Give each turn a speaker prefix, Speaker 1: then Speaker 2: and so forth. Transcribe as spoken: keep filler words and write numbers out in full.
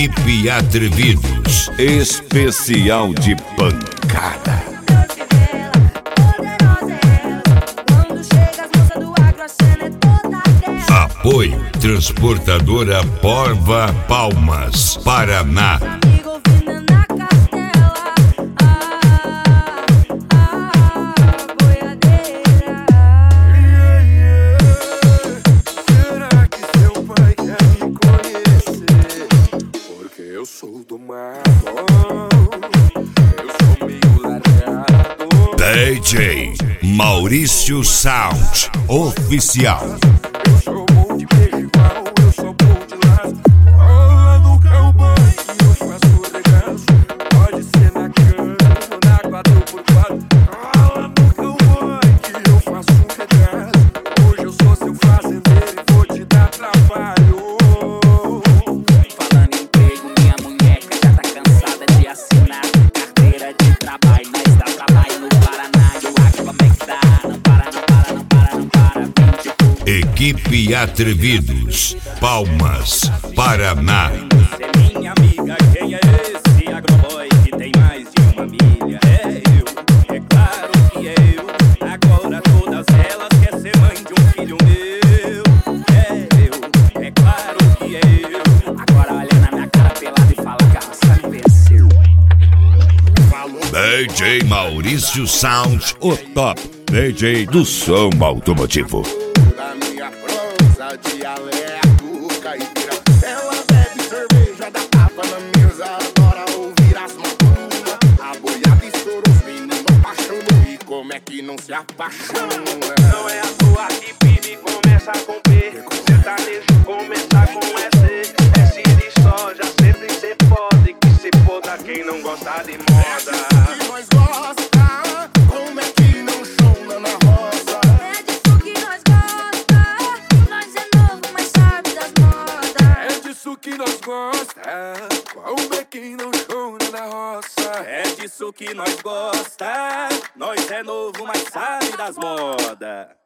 Speaker 1: Equipe Atrevidos, especial de pancada. Apoio Transportadora Porva Palmas, Paraná.
Speaker 2: Eu sou do mar, eu sou meio largado.
Speaker 1: D J Maurício Sound Oficial.
Speaker 2: Eu sou bom de beijo igual, eu sou bom de laço. Rola no cowboy e eu faço regaço. Pode ser na cama, na quatro por quatro. Rola no cowboy que eu faço um regaço. Hoje eu sou seu fazendeiro e vou te dar trabalho.
Speaker 1: Equipe Atrevidos, Palmas, Paraná.
Speaker 3: Você é minha amiga, quem é esse agroboy que tem mais de uma milha? É eu, é claro que é eu. Agora todas elas querem ser mãe de um filho meu. É eu, é claro que é eu. Agora olha na minha cara pelada e fala que a raça me venceu.
Speaker 1: D J Maurício Sound, o top D J do som automotivo.
Speaker 2: Da minha prosa, dialeto, caipira. Ela bebe cerveja, dá tapa na mesa, adora ouvir as macunas. A boiada estourou, os meninos apaixonam. E como é que não se apaixona?
Speaker 3: Não é a sua que pide, começa com P. Sertanejo começa com S. S de soja, sempre cê pode. Que se foda quem não gosta de moda.
Speaker 2: Que nós gosta, como é que não chona na roça?
Speaker 4: É disso que nós gosta, nós é novo, mas sabe das modas.
Speaker 2: É disso que nós gosta, como é que não chona na roça?
Speaker 3: É disso que nós gosta. Nós é novo, mas sabe das modas.